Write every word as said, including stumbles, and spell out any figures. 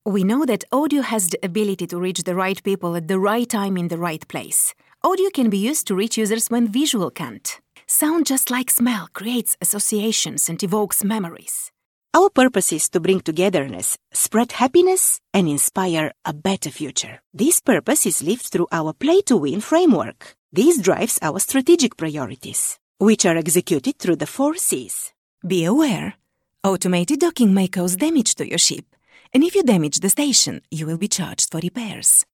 We know that audio has the ability to reach the right people at the right time in the right place. Audio can be used to reach users when visual can't. Sound, just like smell, creates associations and evokes memories. Our purpose is to bring togetherness, spread happiness, and inspire a better future. This purpose is lived through our Play to Win framework. This drives our strategic priorities, which are executed through the four C's. Be aware. Automated docking may cause damage to your ship, and if you damage the station, you will be charged for repairs.